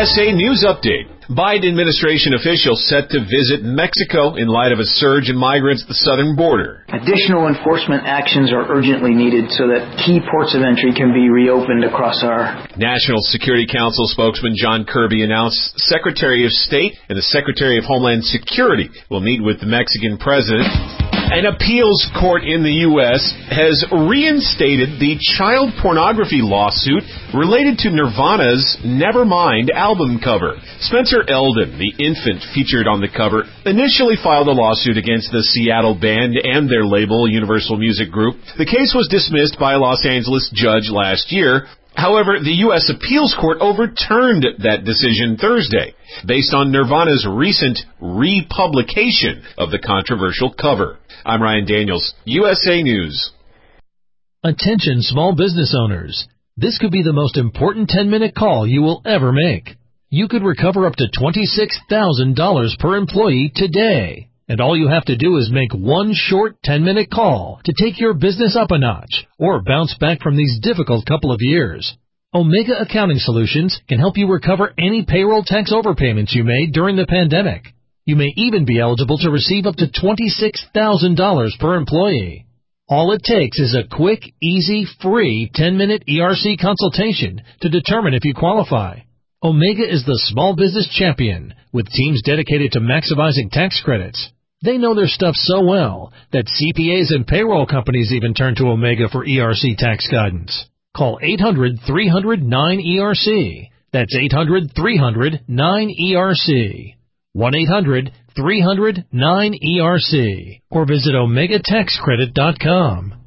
USA News Update. Biden administration officials set to visit Mexico in light of a surge in migrants at the southern border. Additional enforcement actions are urgently needed so that key ports of entry can be reopened across our... National Security Council spokesman John Kirby announced Secretary of State and the Secretary of Homeland Security will meet with the Mexican president. An appeals court in the U.S. has reinstated the child pornography lawsuit related to Nirvana's Nevermind album cover. Spencer Eldon, the infant featured on the cover, initially filed a lawsuit against the Seattle band and their label, Universal Music Group. The case was dismissed by a Los Angeles judge last year. However, the U.S. Appeals Court overturned that decision Thursday, based on Nirvana's recent republication of the controversial cover. I'm Ryan Daniels, USA News. Attention small business owners. This could be the most important 10-minute call you will ever make. You could recover up to $26,000 per employee today. And all you have to do is make one short 10-minute call to take your business up a notch or bounce back from these difficult couple of years. Omega Accounting Solutions can help you recover any payroll tax overpayments you made during the pandemic. You may even be eligible to receive up to $26,000 per employee. All it takes is a quick, easy, free 10-minute ERC consultation to determine if you qualify. Omega is the small business champion with teams dedicated to maximizing tax credits. They know their stuff so well that CPAs and payroll companies even turn to Omega for ERC tax guidance. Call 800-300-9ERC. That's 800-300-9ERC. 1-800-300-9ERC. Or visit OmegaTaxCredit.com.